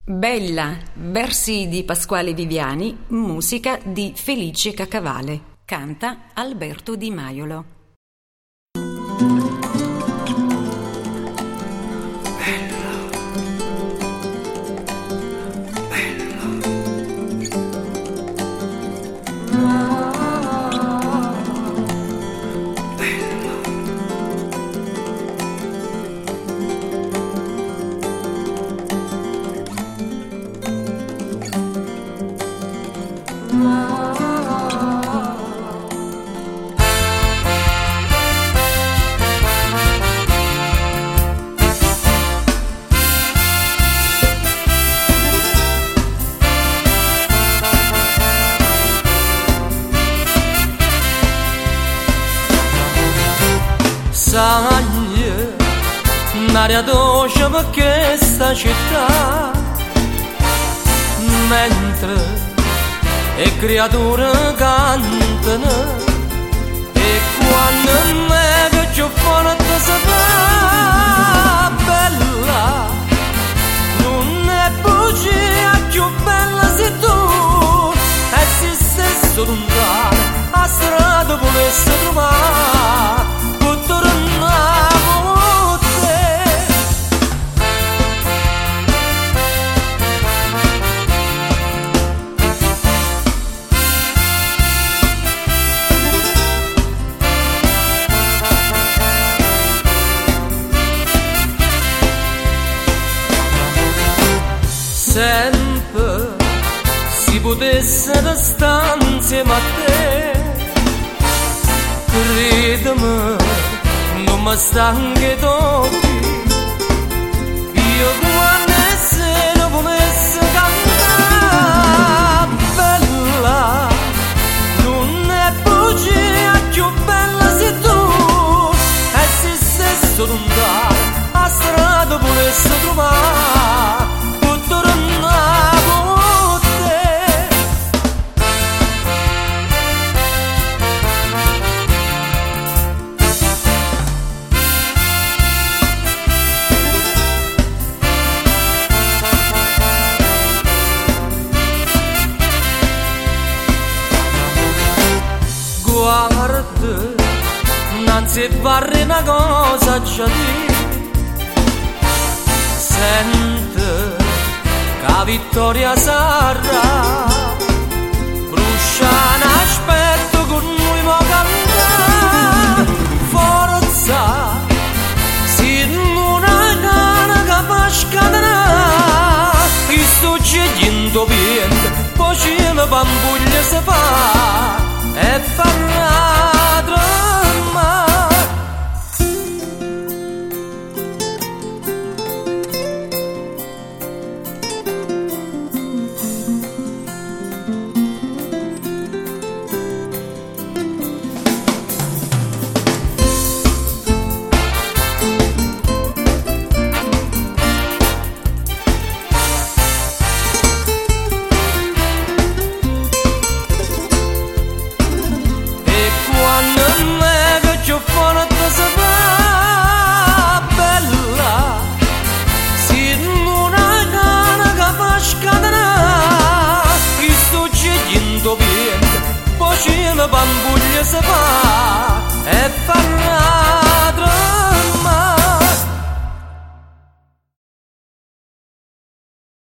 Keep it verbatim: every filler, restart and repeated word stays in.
Bella, versi di Pasquale Viviani, musica di Felice Caccavale. Canta Alberto Di Maiolo. Saglie, un'aria dolce per questa città, mentre le creature cantano, e quando me che ci fanno te saprà, bella, non è bugia più bella se tu, e se stesso lontano, a strada volesse trovare. Sempre si potesse restare insieme a te, credimi, non mi stanchi d'occhi, io quando se ne volesse cantare, bella, non è bugia più bella se tu, e se stesso lontano, a strada volesse trovare. Guarda, non si fare una cosa già di, sente che la vittoria sarà, Brusciana aspetto con noi mo cantare, forza, si non hai gana che fa scatenare, chi sto scegliendo viento, poi ci ne bambuglia si fa. E farà dramma. Poi ci ne bambuglia si fa.